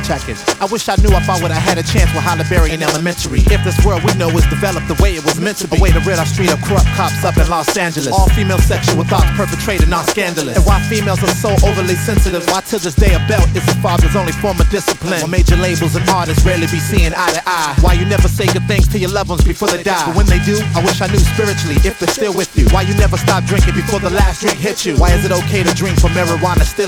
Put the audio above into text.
checking. I wish I knew if I would've had a chance with Halle Berry in elementary. If this world we know is developed the way it was meant to be, a way to rid our street of corrupt cops up in Los Angeles. All female sexual thoughts perpetrated, not scandalous. And why females are so overly sensitive, why to this day a belt is a father's only form of discipline. Why major labels and artists rarely be seeing eye to eye. Why you never say good things to your loved ones before they die. But when they do, I wish I knew spiritually if they're still with you. Why you never stop drinking before the last drink hits you. Why is it okay to drink for marijuana still